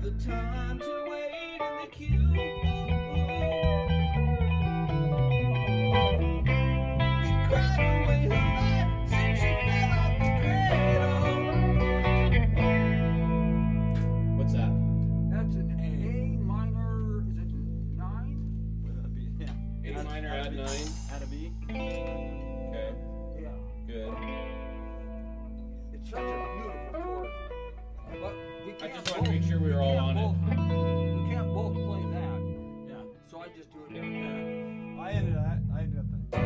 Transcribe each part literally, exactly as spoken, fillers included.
the time to wait in the queue. She cried away her life since she fell out the cradle. What's that? That's an A minor. Is it nine? A minor at nine. At a B. Okay, Yeah. good. It's such a beautiful chord. But we I can't just wanted to make sure we were all can't on it. both, We can't both play that. Yeah. So I just do it here. Yeah. I ended up. I ended up.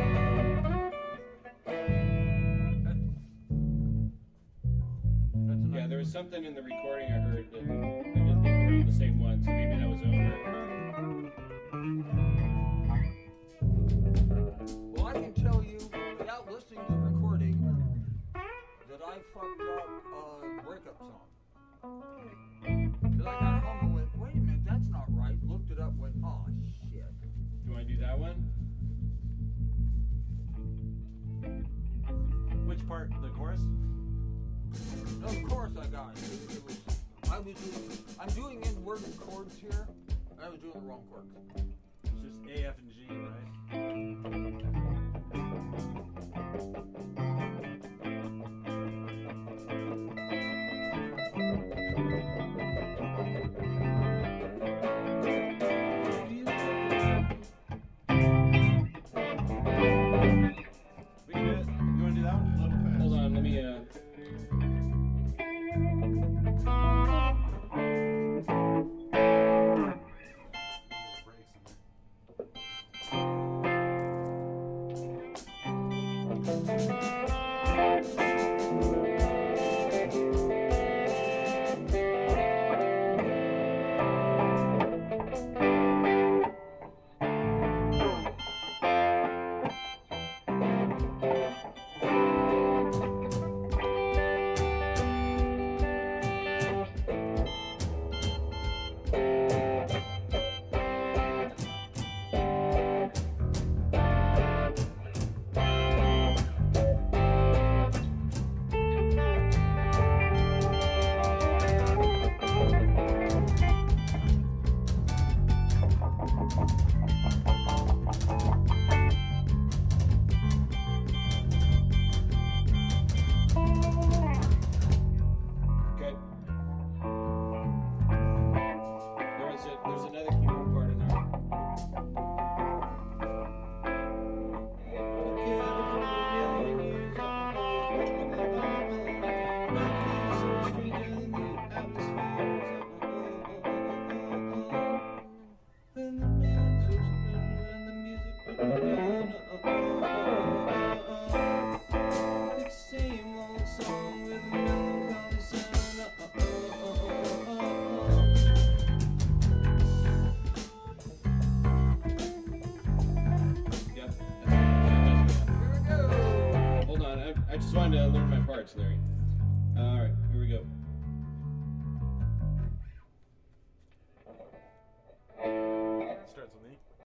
That's a Yeah, nice there was something in the recording I heard that I didn't think we were on the same one, so maybe that was over. Well, I can tell you, without listening to the recording, that I fucked up a breakup song. Because I got home and went, wait a minute, that's not right. Looked it up, went, oh shit. Do you want to do that one? Which part? The chorus? No, of course I got it. It, it was, I was doing, I'm doing inverted chords here, and I was doing the wrong chords. It's just A, F, and G, right? We can do it. You want to do that one? A little fast. Hold on, let me, uh... Breaks in there. Okay. There's, a, there's another keyboard part in there. Same old song with a melancholy sound. Yep. Here we go. Hold on, I, I just wanted to learn my parts, Larry. All right, here we go.